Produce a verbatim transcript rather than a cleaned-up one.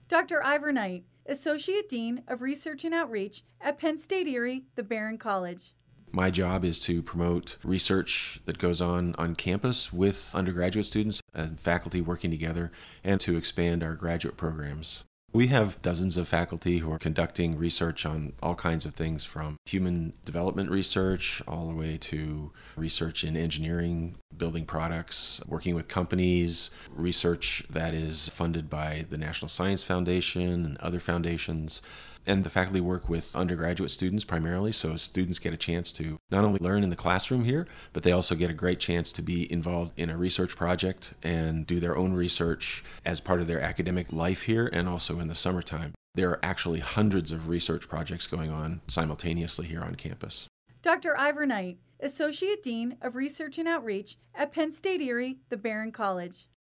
Doctor Ivor Knight, Associate Dean of Research and Outreach at Penn State Erie, the Barron College. My job is to promote research that goes on on campus with undergraduate students and faculty working together, and to expand our graduate programs. We have dozens of faculty who are conducting research on all kinds of things, from human development research all the way to research in engineering, building products, working with companies, research that is funded by the National Science Foundation and other foundations. And the faculty work with undergraduate students primarily, so students get a chance to not only learn in the classroom here, but they also get a great chance to be involved in a research project and do their own research as part of their academic life here, and also in the summertime. There are actually hundreds of research projects going on simultaneously here on campus. Doctor Ivor Knight, Associate Dean of Research and Outreach at Penn State Erie, the Barron College.